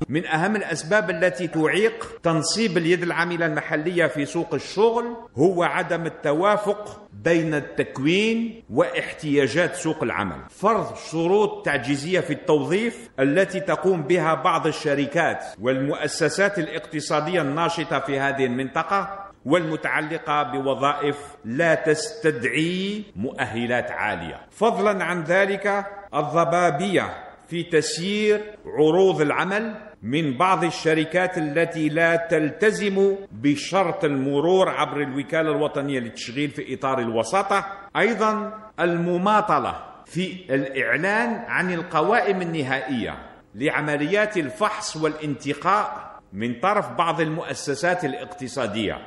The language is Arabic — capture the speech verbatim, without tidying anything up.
من أهم الأسباب التي تعيق تنصيب اليد العاملة المحلية في سوق الشغل هو عدم التوافق بين التكوين واحتياجات سوق العمل. فرض شروط تعجيزية في التوظيف التي تقوم بها بعض الشركات والمؤسسات الاقتصادية الناشطة في هذه المنطقة والمتعلقة بوظائف لا تستدعي مؤهلات عالية. فضلا عن ذلك الضبابية في تسيير عروض العمل من بعض الشركات التي لا تلتزم بشرط المرور عبر الوكالة الوطنية للتشغيل في إطار الوساطة. أيضا المماطلة في الإعلان عن القوائم النهائية لعمليات الفحص والانتقاء من طرف بعض المؤسسات الاقتصادية.